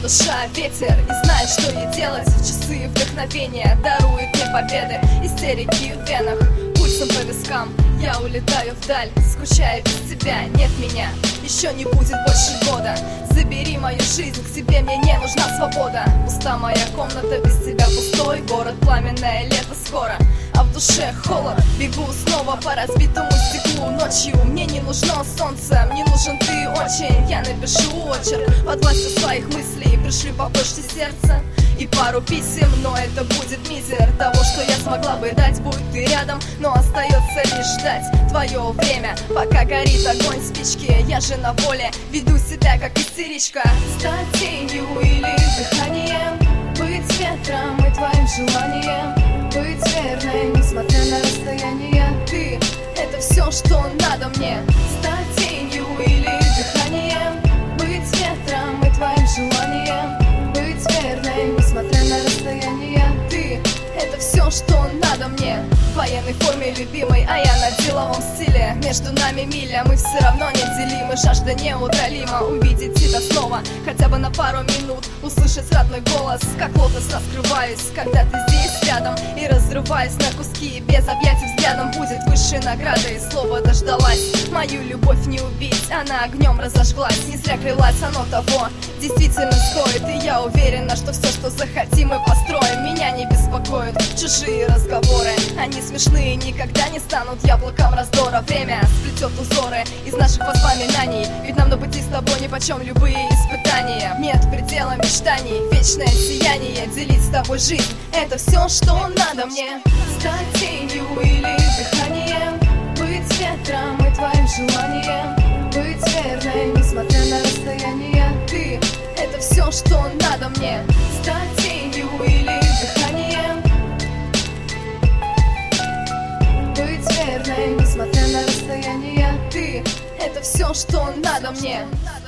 душа ветер, и знает, что ей делать. В часы вдохновения дарует мне победы, истерики в венах, пульсом по вискам. Я улетаю вдаль, скучаю без тебя, нет меня. Еще не будет больше года. Забери мою жизнь к себе, мне не нужна свобода. Пуста моя комната, без тебя пустой город. Пламенное лето скоро, а в душе холод. Бегу снова по разбитому стеклу ночью. Мне не нужно солнце, мне нужен ты очень. Я напишу очерк под властью своих мыслей. Пришлю по почте сердца и пару писем, но это будет мизер того, что я смогла бы дать. Будь ты рядом, но остается лишь ждать твое время, пока горит огонь спички. Я же на воле, веду себя как истеричка. Стать тенью или дыханием, быть ветром и твоим желанием, быть верной, несмотря на расстояние. Ты — это все, что надо мне. Стать тенью или дыханием, быть ветром и твоим желанием, быть верной, несмотря на расстояние. Ты — это все, что надо мне. В военной форме любимой, а я на деловом стиле. Между нами миля, мы все равно неделимы. Жажда неутолима увидеть тебя снова, хотя бы на пару минут. Услышать родной голос, как лотос раскрываюсь, когда ты здесь рядом, и разрываюсь на куски. Без объятий взглядом будет высшей наградой. Слово дождалась, мою любовь не убить, она огнем разожглась. Не зря крылась, оно того действительно стоит. И я уверена, что все, что захотим, мы построим. Меня не беспокоят чужие разговоры, они смешные, никогда не станут яблоком раздора. Время сплетет узоры из наших воспоминаний, ведь нам на пути с тобой нипочем любые испытания. Нет предела мечтаний, вечное сияние, делить с тобой жизнь — это все, что надо мне. Стать тенью или дыханием, быть ветром и твоим желанием, быть верной, несмотря на расстояние. Ты — это все, что надо мне. Стать тенью или дыханием, быть верной, несмотря на расстояние. Ты — это все, что надо мне.